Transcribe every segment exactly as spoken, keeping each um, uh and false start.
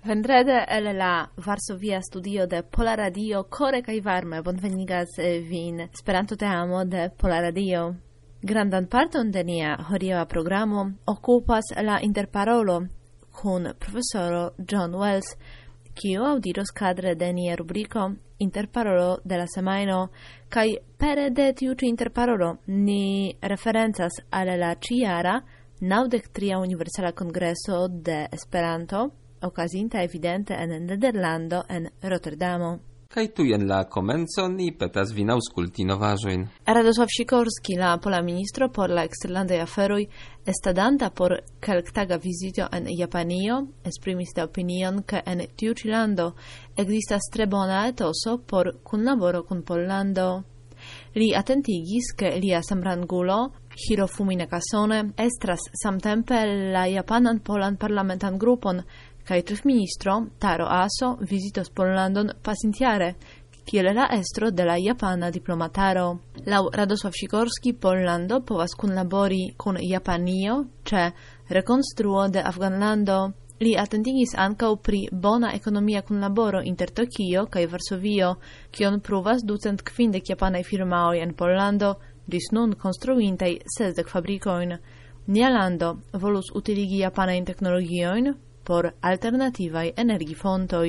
Vendrede el la Varsovia studio de Pola Radio core kaj varme bonvenigas vin Esperanto teamo de Pola Radio. Grandan parton de nia hodiaŭa programo okupas la interparolo kun profesoro John Wells, kiu aŭdiros kadre de nia rubriko Interparolo de la semajno, kaj pere de tiu ĉi interparolo ni referencas al la ĉiara naŭdek tria Universala Kongreso de Esperanto, okazinta evidente en Nederlando en Rotterdamo. Kaj tu en la komenco ni petas vin aŭskulti novaĵojn. Radosław Sikorski, la pola ministro por la eksterlandaj aferoj, estadanta por kelktaga vizito en Japanio, esprimis la opinion, ke en tiu ĉi lando ekzistas tre bona etoso por kunlaboro kun Pollando. Li atentigis, ke lia samrangulo Hirofumi Nakasone estras samtempe la japanan polan parlamentan grupon, kaj ĉefministro Taro Aso vizitos Pollandon pasintjare, kiel la estro de la japana diplomataro. Laŭ Radosław Sikorski, Pollando povas kunlabori kun Japanio ĉe rekonstruo de Afganlando. Li atentigis ankaŭ pri bona ekonomia kunlaboro inter Tokio kaj Varsovio, kion pruvas ducent kvindek japanaj firmaoj en Pollando, ĝis nun konstruintaj sesdek fabrikojn. Nia lando volus utiligi japanajn teknologiojn por alternativaj energifontoj.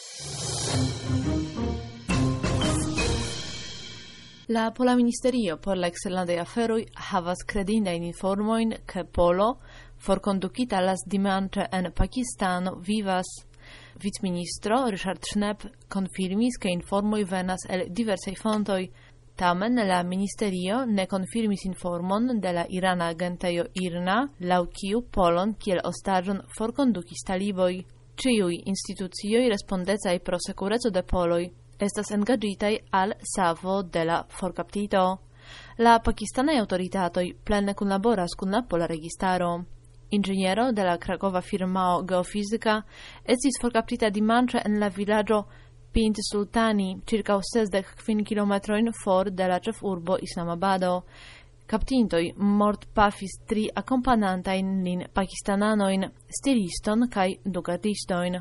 La Pola Ministerio por la eksterlandaj aferoj havas kredindajn informojn, ke Polo, forkondukita las dimanĉe en Pakistano, vivas. Vicministro Richard Schnepp konfirmis, ke informoj venas el diversaj fontoj. Tamen la ministerio ne konfirmis informon de la irana agentejo IRNA, laŭ kiu Polon kiel ostaĝon forkondukis taliboj. Ĉiuj institucioj respondecaj pro sekureco de poloj estas engaĝitaj al savo de la forkaptito. La pakistanaj aŭtoritatoj plene kunlaboras kun la pola registaro. Inĝeniero de la krakova firmao Geofizika estis forkaptita dimanĉe en la vilaĝo Pint Sultani, circa sesdek kvin kilometrojn for de la ĉefurbo Islamabado. Kaptintoj mortpafis tri akompanantajn lin pakistananojn, stiliston kaj du gardistojn.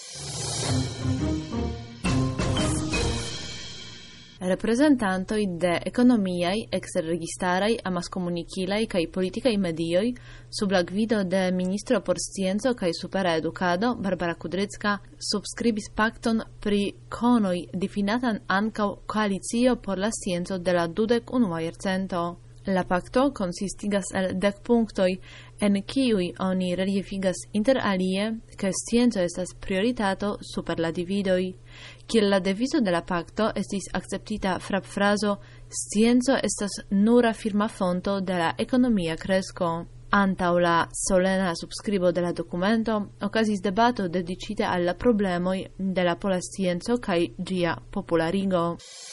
Reprezentantoj de ekonomiaj, eksterregistaraj, amaskomunikilaj kaj politikaj medioj sub la gvido de ministro por scienco kaj supera edukado Barbara Kudrycka subskribis pakton pri konoj difinatan ankaŭ koalicio por la scienco de la dudek unua jarcento. La pakto konsistigas el dek punktoj, en kiuj oni reliefigas inter alie, ke scienco estas prioritato super la dividoj. Kiel la devizo de la pakto estis akceptita frapfrazo "Scienco estas nura firma fonto de la ekonomia kresko". Antaŭ la solena subskribo de la dokumento okazis debato dediĉita al la problemoj de la pola scienco kaj ĝia popularigo.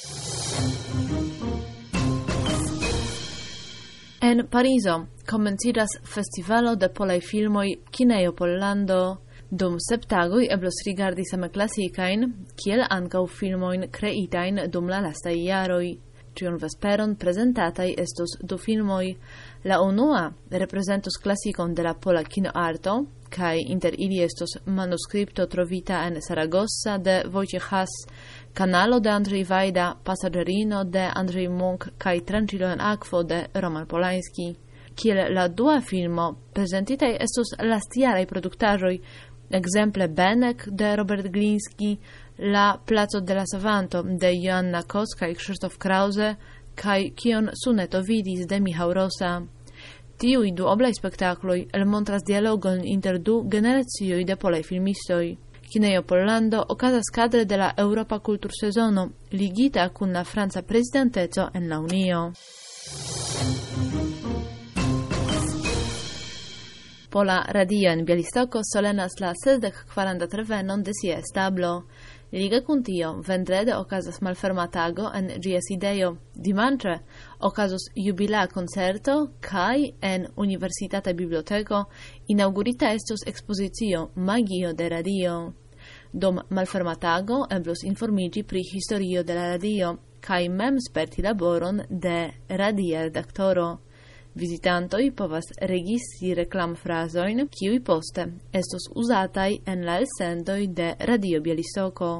En Parizo komenciĝas festivalo de polaj filmoj Kinejo Pollando. Dum sep tagoj eblos rigardi same klasikajn, kiel ankaŭ filmojn kreitajn dum la lastaj jaroj. Ĉiun vesperon prezentataj estos du filmoj. La unua reprezentos klasikon de la pola kinoarto, kaj inter ili estos manuskripto trovita en Saragossa de Wojciech Haas, Kanalo de Andrzej Wajda, Pasaĝerino de Andrzej Munk kaj Tranĉilo en akvo de Roman Polański. Kiel la dua filmo, prezentitaj estos lastjaraj produktaĵoj, ekzemple Benek de Robert Gliński, La Placo de la Savanto de Joanna Kos kaj Krzysztof Krause, kaj Kion Suneto vidis de Michał Rosa. Tiuj duoblaj spektakloj elmontras dialogon inter du generacioj de polaj filmistoj. Kinejo Pollando okazas kadre de la Eŭropa kultursezono, ligita kun la franca prezidenteco en la Unio. Pola Radio en Białystok solenas la sesdek kvarandat revenon de sia establo. Lige kun tio, vendrede okazas malferma tago en ĝia sidejo. Dimanĉe okazos jubilea koncerto kaj en universitata biblioteko inaŭgurita estos ekspozicio Magio de Radio. Dum malferma tago eblos informiĝi pri historio de la radio kaj mem sperti laboron de radia redaktoro. Vizitantoj povas registri reklamfrazojn, kiuj poste estos uzataj en la elsendoj de Radio Białystok.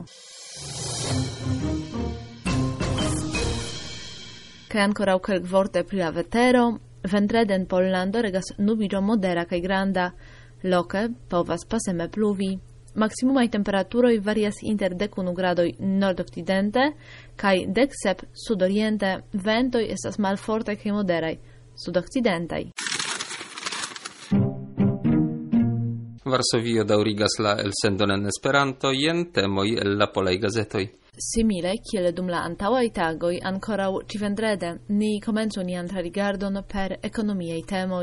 Kaj ankoraŭ kelkvorte pri la vetero, vendrede en Pollando regas nubiĝo modera kaj granda, loke povas paseme pluvi. Maksimumaj temperaturoj varias inter dek unu gradoj nordokcidente kaj dek sep sudoriente, ventoj estas malfortaj kaj moderaj sudokcidentaj. Varsovio daŭrigas la elsendon en Esperanto jen temoj el la polaj gazetoj. Simile kiel dum la antaŭaj tagoj, ankoraŭ ĉi-vendrede ni komencu nian trarigardon per ekonomiaj temoj.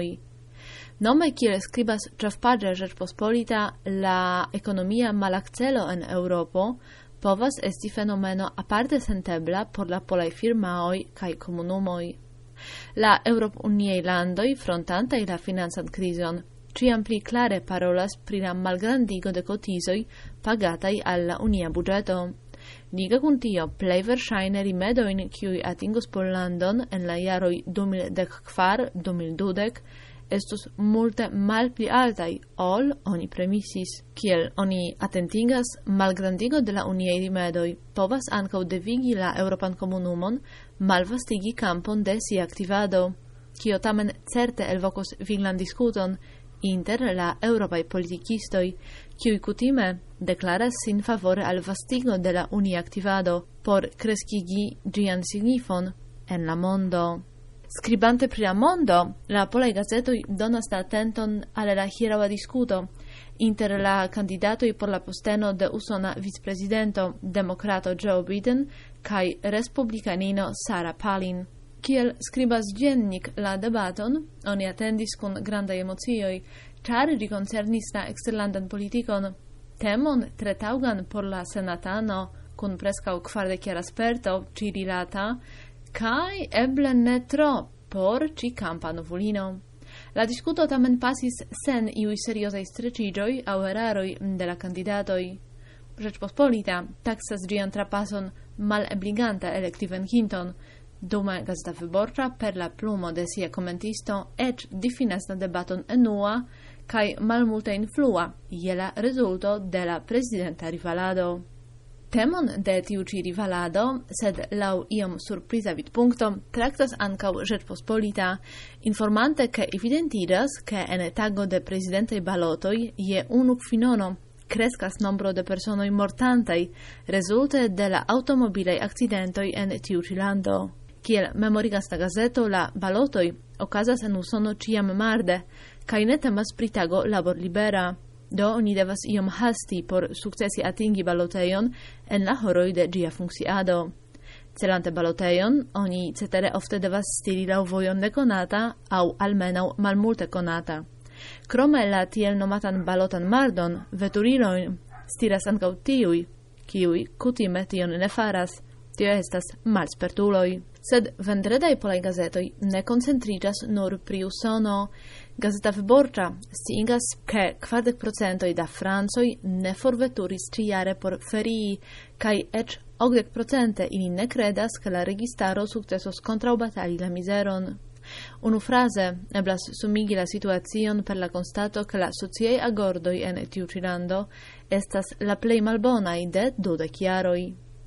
Nome kiel skribas ĉefpaĝe Rzeczpospolita, la ekonomia malakcelo en Eŭropo povas esti fenomeno aparte sentebla por la polaj firmaoj kaj komunumoj. La Eŭrop-uniaj landoj, frontantaj la financan krizon, ĉiam pli klare parolas pri la malgrandigo de kotizoj pagataj al la unia budĝeto. Liga kun tio, plej verŝajne rimedojn, kiuj atingos Pollandon en la jaroj du mil dek kvar - du mil dudek, estus multe malpli altaj ol oni premisis. Kiel oni atentigas, malgrandigo de la uniaj rimedoj povas ankaŭ devigi la Eŭropan komunumon malvastigi kampon de sia aktivado, kio tamen certe elvokos viglan diskuton inter la eŭropaj politikistoj, kiuj kutime deklaras sin favore al vastigo de la unia aktivado por kreskigi ĝian signifon en la mondo. Skribante pri la mondo, la polaj gazetoj donas la atenton al la hieraŭa diskuto inter la kandidatoj por la posteno de usona vicprezidento demokrato Joe Biden kaj respublikanino Sarah Palin. Kiel skribas Dziennik la debaton, oni atendis kun grandaj emocioj, ĉar ĝi koncernis la eksterlandan politikon, temon tre taŭgan por la senatano kun preskaŭ kvardekjara sperto ĉi-rilata, kaj eble ne tro por ĉi kampa novulino. La diskuto tamen pasis sen iuj seriozaj streĉiĝoj aŭ eraroj de la kandidatoj. Rzeczpospolita taksas ĝian trapason malebliganta elekti venkinton, dume Gazeta Wyborcza per la plumo de sia komentisto eĉ difinas la debaton enua kaj malmulte influa je la rezulto de la prezidenta rivalado. Temon de tiu ĉi rivalado, sed laŭ iom surpriza vidpunkto, traktas ankaŭ Rzeczpospolita, informante ke evidentiĝas, ke en tago de prezidentaj balotoj je unu kvinono kreskas nombro de personoj mortantaj rezulte de la aŭtomobilaj akcidentoj en tiu ĉi lando. Kiel memorigas la gazeto, la balotoj okazas en Usono ĉiam marde, kaj ne temas pri tago laborlibera. Do oni devas iom hasti por sukcesi atingi balotejon en la horoj de ĝia funkciado. Celante balotejon, oni cetere ofte devas stiri laŭ vojon nekonata aŭ almenaŭ malmulte konata. Krome la tiel nomatan balotan mardon, veturilojn stiras ankaŭ tiuj, kiuj kutime tion ne faras. Tio estas malspertuloj. Sed vendredaj polaj gazetoj ne koncentriĝas nur pri Usono. Gazeta Wyborcza sciigas, ke kvardek procentoj da francoj ne forveturis ĉijare por ferii, kaj eĉ okdek procente ili ne kredas, ke la registaro sukcesos kontraŭbatali la mizeron. Unufraze eblas sumigi la situacion per la konstato, ke la sociaj agordoj en tiu ĉi lando estas la plej malbonaj de dudek jaroj.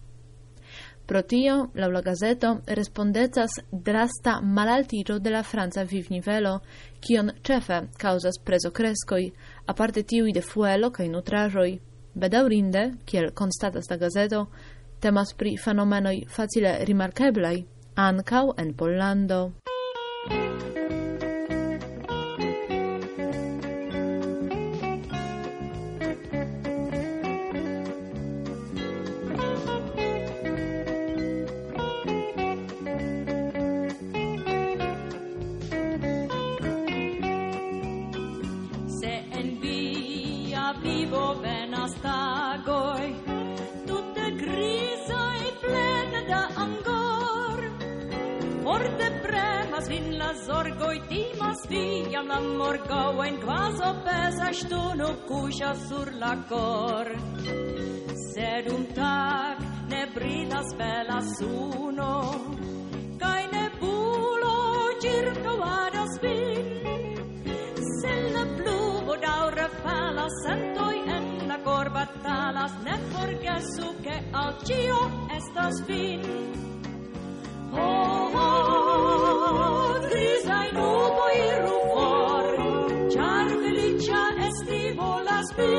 Pro tio, laŭ la gazeto, respondecas drasta malaltiĝo de la franca vivnivelo, kion ĉefe kaŭzas prezokreskoj, aparte tiuj de fuelo kaj nutraĵoj. Bedaŭrinde, kiel konstatas la gazeto, temas pri fenomenoj facile rimarkeblaj ankaŭ en Pollando. Vivo venas tagoj, tute grizaj, plene da angor. Forte premas vin la zorgoj, timas vi jam la morgaŭajn, kvazaŭ peza ŝtono kuŝas sur la kor. Sed un tag ne brilas bela suno, kaj nebulo ĉirkaŭadas sentoi en la cor batalas, ne forgesu che al cio estas fin. Oh, oh, grisai nuboi iru for, char felicia esti volas vi.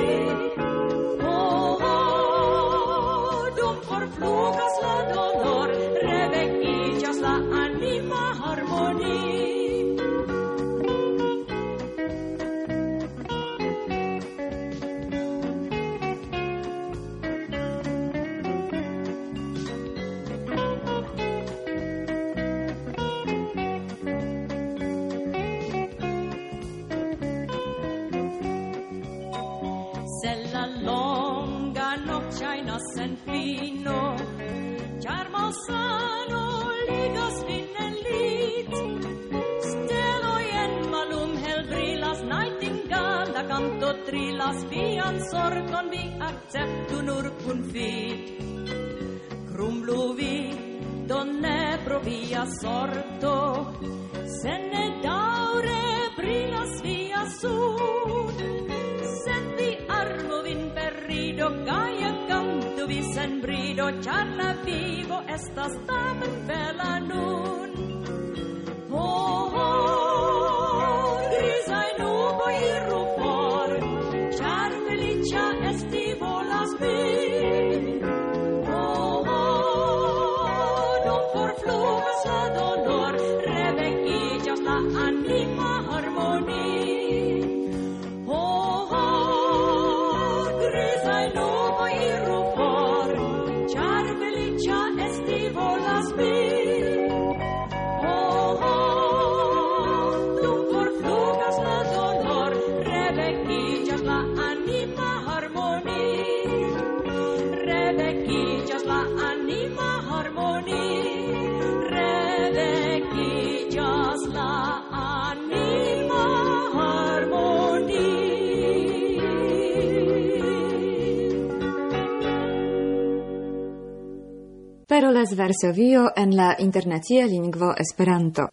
Oh, oh, dum forflugas la dolor, revecicias la anima harmoni. Sen fino, char malsano ligas fin en lit. Steloi en malum hel brilas, nightingale da canto trilas, vian sorton vi acceptu nur kun fit. Krumblu vi, donne pro via sorto, se ne daure brilas via sud. Sed vi armo vin per rido, gaia canto vi sen brido, char la vivo estas tamen bela nun. Oh, oh, grisai nuboi iru for, char felicia esti volas vi. Oh, oh, dum forflugas la dolor, revecicias la anima harmoni. Parolas Varsovio en la internacia lingvo Esperanto.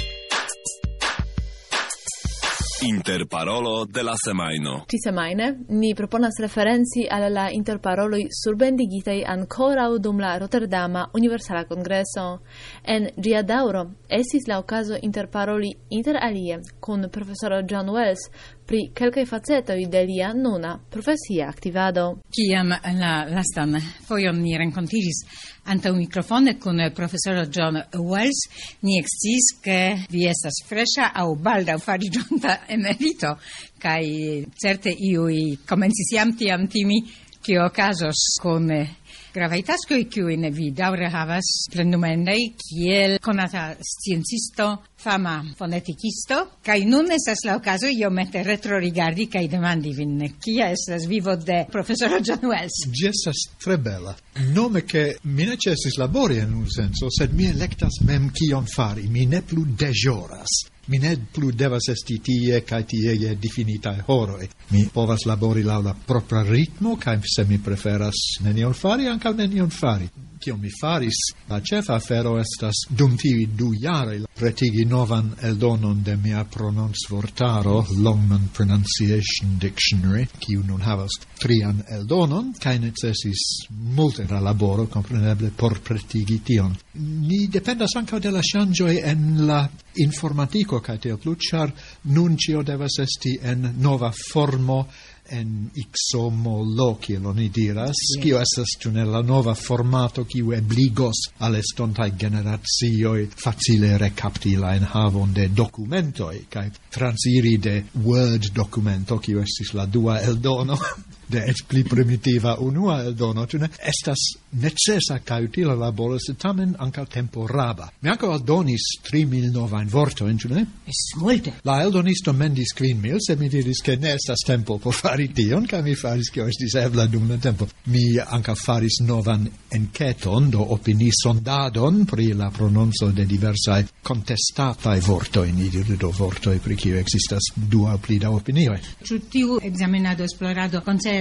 Interparolo de la semajno. Ci semajne ni proponas referenci al la interparoloj surbendigitaj ankoraŭ dum la Rotterdama Universala Kongreso. En ĝia daŭro estis la okazo interparoli inter alie kun profesoro John Wells pri kelkaj facetoj de lia nuna profesia aktivado. Kiam la lastan fojon ni renkontiĝis antaŭ mikrofone kun profesoro John Wells, ni eksciis, ke vi estas freŝa aŭ baldaŭ fariĝonta emerito, kaj certe iuj komencis jam tiam timi, kio okazos kun gravaj taskoj, kiujn vi daŭre havas plenumendaj, kiel konata sciencisto, fama fonetikisto, kaj nun estas la okazo iomete retrorigardi kaj demandi vin, kia estas vivo de profesoro John Wells? Ĝi estas tre bela. Nome che mi ne ĉesis labori en un senso, sed mi elektas mem kion fari, mi ne plu deĵoras. Mi ne plu devas esti tie kaj tie je difinitaj horoj. Mi povas labori laŭ la propra ritmo, kaj se mi preferas nenion fari, ankaŭ nenion fari. Kion mi faris, la ĉefa afero estas dum tiuj du jaroj pretigi novan eldonon de mia prononcvortaro, Longman Pronunciation Dictionary, kiu nun havas trian eldonon, kaj necesis multe da laboro, kompreneble, por pretigi tion. Ni dependas ankaŭ de la ŝanĝoj en la informatiko kaj tiel plu, ĉar nun ĉio devas esti en nova formo, en ixomolo, kiel oni diras, kio estas ĉu la nova formato kiu ebligos al estontaj generacioj facile rekapti la enhavon de dokumentoj kaj transiri de Word dokumento, kiu estis la dua eldono de eĉ pli primitiva unua eldono, ĉu ne estas necesa kaj utila laboro, sed tamen ankaŭ temporaba. Mi ankaŭ aldonis tri mil novajn vortojn, ĉu ne? Estis multe. La eldonisto mendis kvin mil, sed mi diris ke ne estas tempo por fari tion, kaj mi faris kio estis ebla dum la tempo. Mi ankaŭ faris novan enketon, do opinisondadon pri la prononco de diversaj kontestataj vortoj, ni diru do vortoj pri kiuj ekzistas du aŭ pli da opinioj. Ĉu tiu ekzamenado esplorado koncernas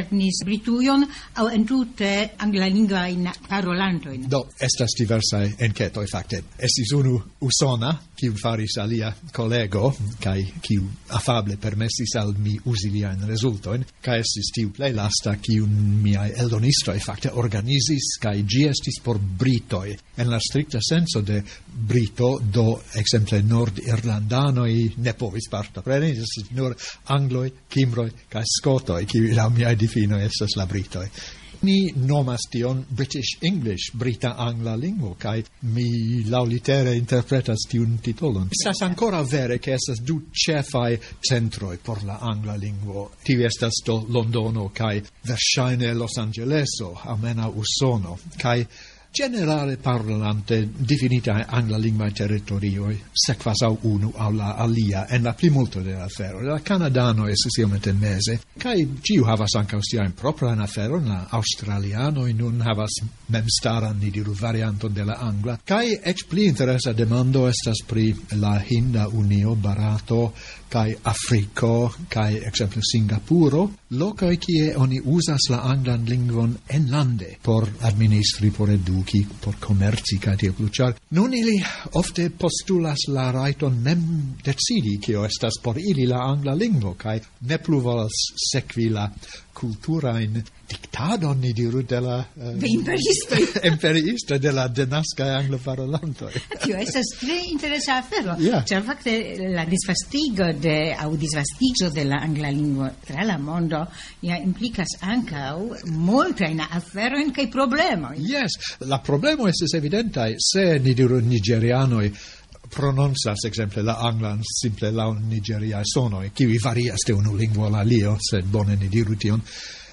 lernis Britujon aŭ entute anglalingvajn parolantojn? Do, estas diversaj enketoj fakte. Estis unu usona, kiu faris alia kolego, kaj kiu afable permesis al mi uzi liajn rezultojn, kaj estis tiu plej lasta, kiun miaj eldonistoj fakte organizis, kaj ĝi estis por britoj. En la strikta senso de brito, do ekzemple nord-irlandanoj ne povis partopreni, estis nur angloj, kimroj kaj skotoj, kiuj laŭ miaj difinoj estas la britoj. Ni nomas tion British English, brita angla lingvo, kaj mi laŭlitere interpretas tiun titolon. Estas ancora vere che estas du ĉefaj centroj por la angla lingvo. Tiu estas do Londono kaj verŝajne Los Angeleso, almenaŭ Usono, kaj generale parlante difinitae anglalingvae territorioi sekvas au unu au la alia en la plimulto de la afero. La Canadano estis iomete meze, kai ciu havas ankaŭ siajn propran aferon, la Australianoj nun havas memstaran, ni diru, varianton de la angla, kai eĉ pli interesa demando estas pri la Hinda Unio, Barato, kai Afriko, kai ekzemple Singapuro, lokoj kie oni uzas la anglan lingvon enlande por administri, por eduki, por komerci kaj tiel plu, ĉar nun ili ofte postulas la rajton mem decidi kio estas por ili la angla lingvo, kaj ne plu volas sekvi la kulturajn diktadon, ni diru, de la uh, imperistoj imperiistoj de la denaskaj angloparolantoj. Tio estas tre interesa afero, yeah. Ĉar fakte la disvastigo de aŭ disvastiĝo de la angla lingvo tra la mondo ja implikas ankaŭ multajn aferojn kaj problemojn. Yes, la problemo estas evidentaj, se ni diru nigerianoj prononcas exemple la anglan simple laŭ nigeriaj sonoj, kiuj varias de unu lingvo al alia, sed bone ni diru tion.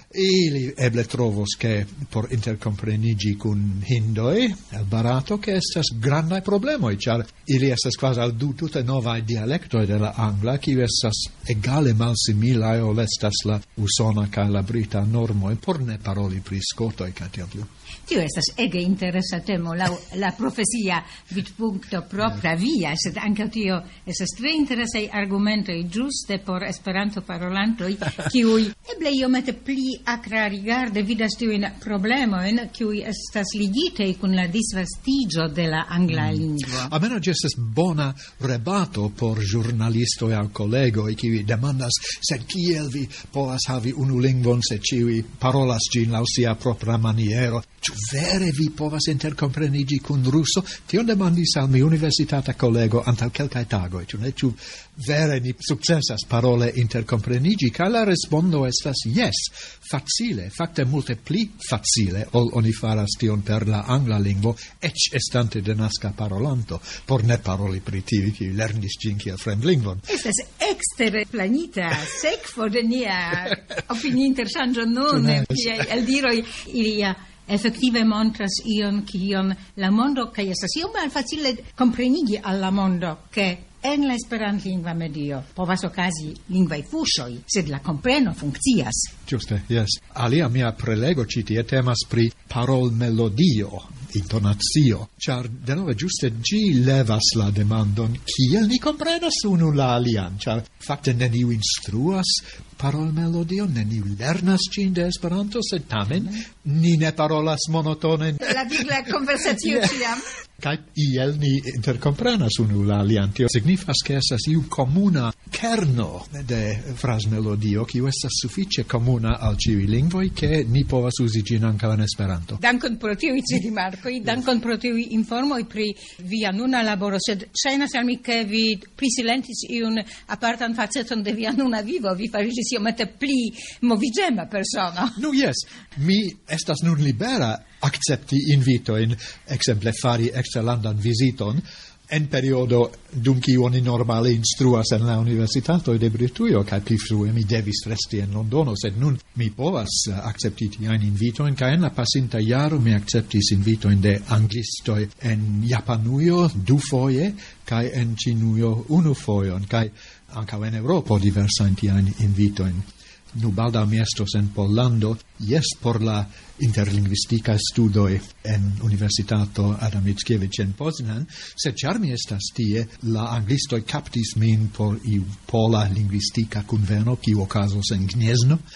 Ili eble trovos che por intercomprenigi kun hindoi el Barato che estas grandai problemoi, char ili estas quasi al du tute novai dialectoi de la angla, kiu estas egale malsimilai ol estas la usona ca la brita normoi, por ne paroli pri skotoi ca tiel plu. Tio estas ege interesa temo, la, la profesia vidpunkto propra via, sed anche tio estas tre interesaj argumentoj ĝuste por Esperanto parolantoj, kiuj eble iomete pli akra rigarde vidas tiujn problemojn, kiuj estas ligitaj kun la disvastiĝo de la angla lingvo. Almeno ĝi estas bona rebato por ĵurnalistoj aŭ kolegoj, kiuj demandas, sed kiel vi povas havi unu lingvon se ĉiuj parolas ĝin laŭ sia propra maniero? Ĉu vere vi povas intercomprenigi kun ruso? Tion demandis al mi universitata collego antaŭ kelkaj tagoj. Ĉu ne? Ĉu vere ni sukcesas parole intercomprenigi? Kaj la respondo estas yes, facile, fakte multe pli facile, ol oni faras tion per la angla lingvo, eĉ estante denaska parolanto, por ne paroli pri tiuj, kiuj lernis ĝin kiel fremdlingvon. Estas ekstere planita sekvo de nia opiniinterŝanĝo nun, kiaj eldiroj ilia effettive montras ion kion la mondo, kaj estas iom malfacile komprenigi al la mondo, ke en la esperantlingva medio povas okazi lingvaj fuŝoj, sed la kompreno funkcias. Ĝuste, yes. Alia mia prelego ĉi tie temas pri parolmelodio, intonacio, ĉar denove ĝuste ĝi levas la demandon, kiel ni komprenas unu la alian, ĉar fakte neniu instruas parolmelodio, neniu lernas ĝin de Esperanto, sed tamen ni ne parolas monotone. La vigla konversacio ĉiam. Kaj iel ni interkomprenas unu la alian. Tio signifas ke estas iu komuna kerno de frazmelodio, kiu estas sufiĉe komuna al ĉiuj lingvoj, ke ni povas uzi ĝin ankaŭ en Esperanto. Dankon pro tiuj ĉi rimarkoj, dankon pro tiuj informoj pri via nuna laboro, sed ŝajnas al mi, ke vi prisilentis iun apartan faceton de via nuna vivo, vi fariĝis iomete pli moviĝema persono. Nu jes, mi estas nun libera accepti invitoin, exemple fari extralandan visiton, en periodo dum kiu oni normale instruas en la universitato de Britujo, kaj pli frue mi devis resti en Londono, sed nun mi povas accepti tiajn invitojn, kaj en la pasinta jaro mi acceptis invitojn de anglistoj en Japanujo dufoje, kaj en Ĉinujo unu fojon, kaj ankaŭ en Eŭropo diversajn tiajn invitojn. Nu baldaŭ mi estos en Pollando, jes por la interlingvistikaj studoj en Universitato Adam Mickiewicz en Poznan, sed ĉar mi estas tie, la anglistoj kaptis min por iu pola lingvistika kunveno, kiu okazos en Gniezno,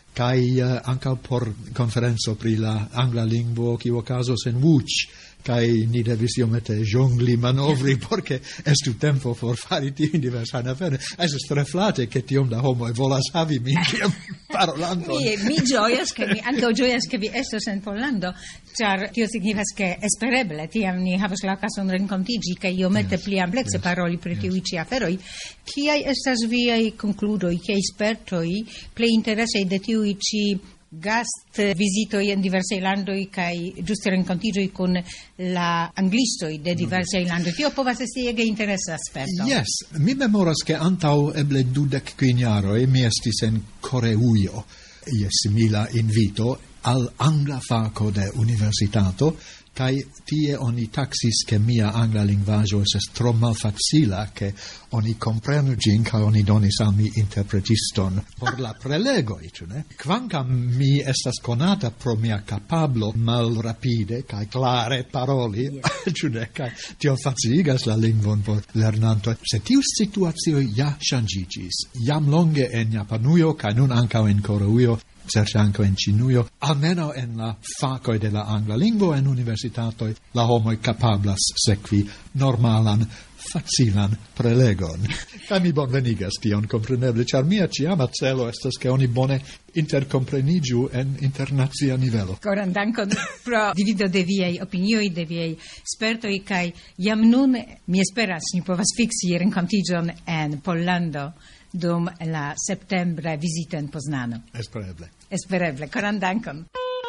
kai uh, ankaŭ por konferenco pri la angla lingvo kiu okazos en Łódź, kai ni devis iomete jongli manovri porque estu tempo por fari tiujn diversajn aferojn. Estas tre flate ke tiom da homoj volas havi min kiel parolanton. Mi, mi ĝojas, ke mi ankaŭ ĝojas, ke vi estos en Pollando, ĉar tio signifas, ke espereble tiam ni havas la okazon renkontiĝi kaj iomete yes, pli amplekse yes, paroli pri yes. tiuj ĉi aferoj. Kiaj estas viaj konkludoj, kiaj spertoj plej interesaj de tiuj ĉi gast visitoj en diversaj landoj kaj ĝuste renkontiĝoj kun la anglistoj de diversaj landoj. Tio povas esti ege interesa aspekto. Yes, mi memoras ke antaŭ eble dudek kvin jaroj mi estis en Koreujo je simila invito al angla fako de universitato, kaj tie oni taxis ke mia angla lingvaĵo estas tro malfacila, ke oni komprenu ĝin kaj oni donis al mi interpretiston por la prelegoj, ĉu ne? Kvankam mi estas konata pro mia kapablo malrapide kaj klare paroli, ĉu ne? Kaj tio faciligas la lingvon por lernantoj. Se tiu situacio ja ŝanĝiĝis, jam longe en Japanujo kaj nun ankaŭ en Koreujo, certe anche in Cinujo, almeno en la facoi de la angla lingvo en universitatoi, la homoi capablas sequi normalan, facilan prelegon. Ca mi bonvenigas tion, compreneble, char mia ciama celo estas che oni bone intercomprenigiu en internazia nivelo. Coran dankon pro divido de viei opinioi, de viei spertoi, kai jam nun mi esperas ni povas fixi renkontiĝon en Pollando dum la septembra visito en Poznano. Espereble. Espereble. Coran dankon.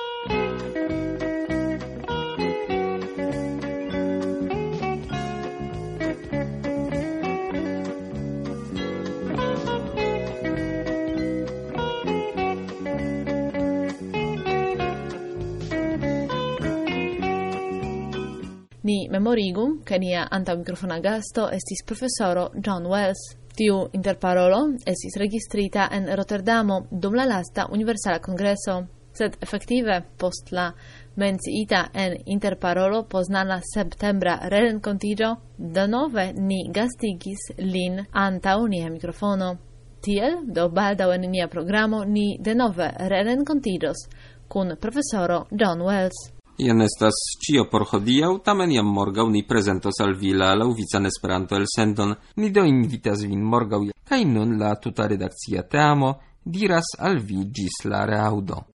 Ni memorigu, che nia anta microfona gasto estis professoro John Wells. Tiu interparolo estis registrita en Rotterdamo dum la lasta Universala Kongreso, sed effektive post la menciita en interparolo poznana septembra renkontiĝo, denove ni gastigis lin antaŭ nia mikrofono. Tiel, do baldaŭ en nia programo ni denove renkontiĝos kun profesoro John Wells. Jen estas ĉio por hodiaŭ, tamen jam morgaŭ ni prezentos al vi la laŭvican Esperanto-elsendon. Ni do invitas vin morgaŭ, kaj nun la tuta redakcia teamo diras al vi ĝis la reaŭdo.